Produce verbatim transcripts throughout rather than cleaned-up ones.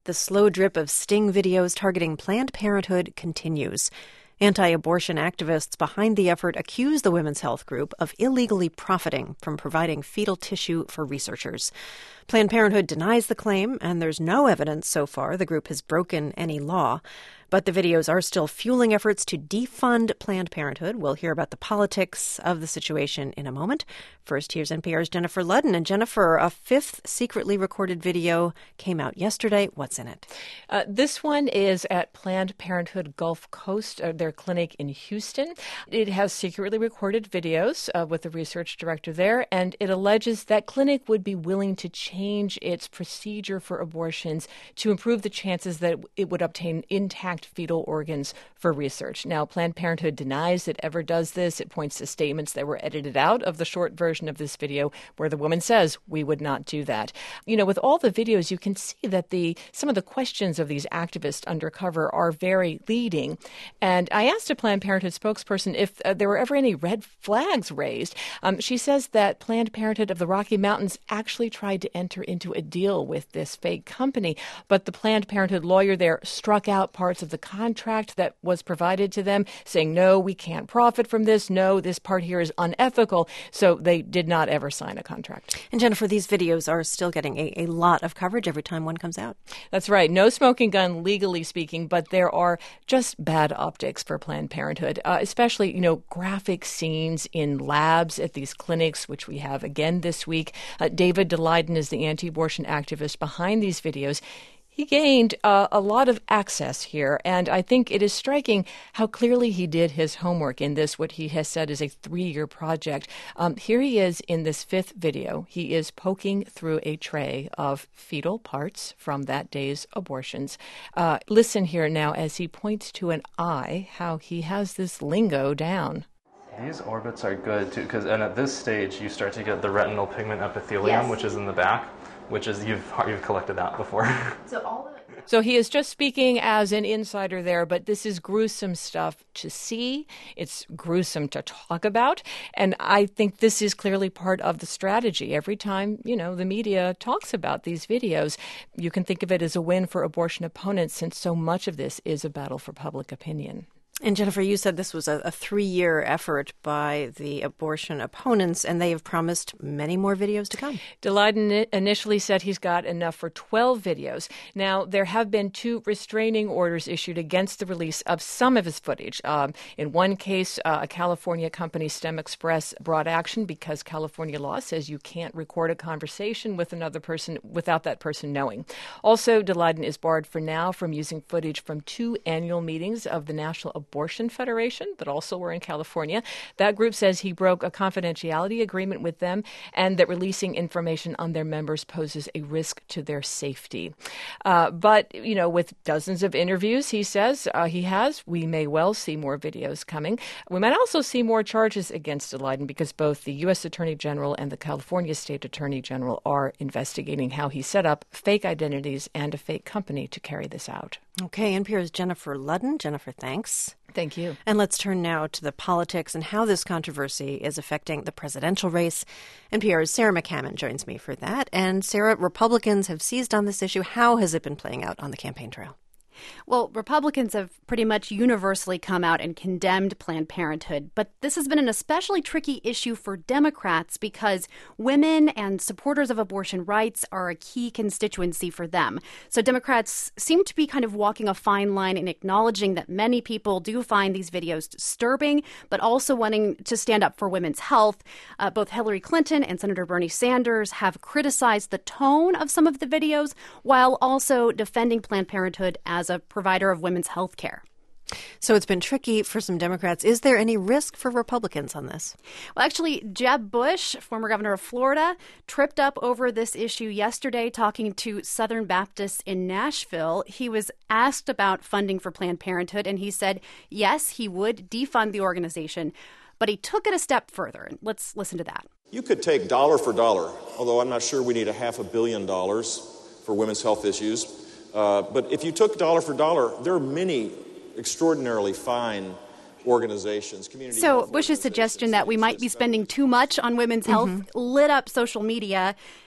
The slow drip of sting videos targeting Planned Parenthood continues. Anti-abortion activists behind the effort accuse the Women's Health Group of illegally profiting from providing fetal tissue for researchers. Planned Parenthood denies the claim, and there's no evidence so far the group has broken any law. But the videos are still fueling efforts to defund Planned Parenthood. We'll hear about the politics of the situation in a moment. First, here's N P R's Jennifer Ludden. And Jennifer, a fifth secretly recorded video came out yesterday. What's in it? Uh, this one is at Planned Parenthood Gulf Coast, uh, their clinic in Houston. It has secretly recorded videos uh, with the research director there, and it alleges that clinic would be willing to change its procedure for abortions to improve the chances that it would obtain intact fetal organs for research. Now, Planned Parenthood denies it ever does this. It points to statements that were edited out of the short version of this video where the woman says, we would not do that. You know, with all the videos, you can see that the some of the questions of these activists undercover are very leading. And I asked a Planned Parenthood spokesperson if uh, there were ever any red flags raised. Um, she says that Planned Parenthood of the Rocky Mountains actually tried to enter into a deal with this fake company, but the Planned Parenthood lawyer there struck out parts of the contract that was provided to them, saying, no, we can't profit from this. No, this part here is unethical. So they did not ever sign a contract. And Jennifer, these videos are still getting a, a lot of coverage every time one comes out. That's right. No smoking gun, legally speaking, but there are just bad optics for Planned Parenthood, uh, especially, you know, graphic scenes in labs at these clinics, which we have again this week. Uh, David Daleiden is the anti-abortion activist behind these videos. He gained uh, a lot of access here, and I think it is striking how clearly he did his homework in this, what he has said is a three-year project. Um, here he is in this fifth video. He is poking through a tray of fetal parts from that day's abortions. Uh, listen here now as he points to an eye, how he has this lingo down. These orbits are good, too, because and at this stage, you start to get the retinal pigment epithelium, Yes. which is in the back. Which is, you've you've collected that before. So all of it. So he is just speaking as an insider there, but this is gruesome stuff to see. It's gruesome to talk about. And I think this is clearly part of the strategy. Every time, you know, the media talks about these videos, you can think of it as a win for abortion opponents, since so much of this is a battle for public opinion. And Jennifer, you said this was a, a three-year effort by the abortion opponents, and they have promised many more videos to come. Daleiden initially said he's got enough for twelve videos. Now, there have been two restraining orders issued against the release of some of his footage. Um, in one case, uh, a California company, STEM Express, brought action because California law says you can't record a conversation with another person without that person knowing. Also, Daleiden is barred for now from using footage from two annual meetings of the National Abortion Federation that also were in California. That group says he broke a confidentiality agreement with them and that releasing information on their members poses a risk to their safety. Uh, but, you know, with dozens of interviews, he says uh, he has, we may well see more videos coming. We might also see more charges against Daleiden because both the U S Attorney General and the California State Attorney General are investigating how he set up fake identities and a fake company to carry this out. Okay, N P R's Jennifer Ludden. Jennifer, thanks. Thank you. And let's turn now to the politics and how this controversy is affecting the presidential race. N P R's Sarah McCammon joins me for that. And Sarah, Republicans have seized on this issue. How has it been playing out on the campaign trail? Well, Republicans have pretty much universally come out and condemned Planned Parenthood, but this has been an especially tricky issue for Democrats because women and supporters of abortion rights are a key constituency for them. So Democrats seem to be kind of walking a fine line in acknowledging that many people do find these videos disturbing, but also wanting to stand up for women's health. Uh, both Hillary Clinton and Senator Bernie Sanders have criticized the tone of some of the videos while also defending Planned Parenthood as a provider of women's health care. So it's been tricky for some Democrats. Is there any risk for Republicans on this? Well, actually, Jeb Bush, former governor of Florida, tripped up over this issue yesterday talking to Southern Baptists in Nashville. He was asked about funding for Planned Parenthood, and he said, yes, he would defund the organization. But he took it a step further. Let's listen to that. You could take dollar for dollar, although I'm not sure we need a half a billion dollars for women's health issues. Uh, but if you took dollar for dollar, there are many extraordinarily fine organizations, community So health Bush's suggestion that we might be spending too much on women's health mm-hmm. lit up social media.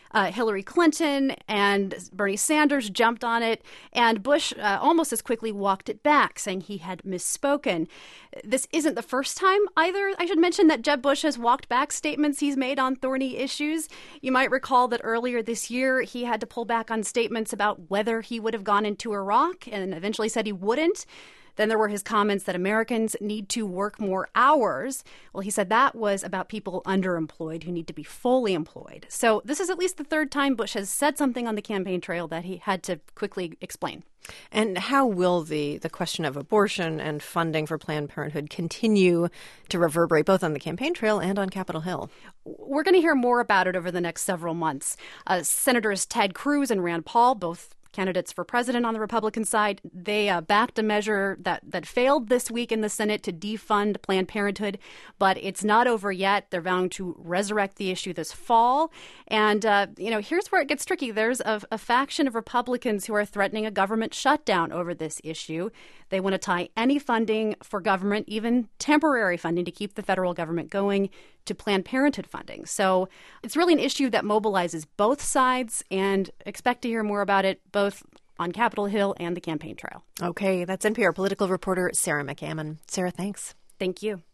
Uh, Hillary Clinton and Bernie Sanders jumped on it, and Bush uh, almost as quickly walked it back, saying he had misspoken. This isn't the first time either. I should mention that Jeb Bush has walked back statements he's made on thorny issues. You might recall that earlier this year, he had to pull back on statements about whether he would have gone into Iraq and eventually said he wouldn't. Then there were his comments that Americans need to work more hours. Well, he said that was about people underemployed who need to be fully employed. So this is at least the third time Bush has said something on the campaign trail that he had to quickly explain. And how will the, the question of abortion and funding for Planned Parenthood continue to reverberate both on the campaign trail and on Capitol Hill? We're going to hear more about it over the next several months. Uh, Senators Ted Cruz and Rand Paul, both candidates for president on the Republican side, they uh, backed a measure that, that failed this week in the Senate to defund Planned Parenthood, but it's not over yet. They're vowing to resurrect the issue this fall. And, uh, you know, here's where it gets tricky. There's a, a faction of Republicans who are threatening a government shutdown over this issue. They want to tie any funding for government, even temporary funding to keep the federal government going, to Planned Parenthood funding. So it's really an issue that mobilizes both sides, and expect to hear more about it both on Capitol Hill and the campaign trail. Okay, that's N P R political reporter Sarah McCammon. Sarah, thanks. Thank you.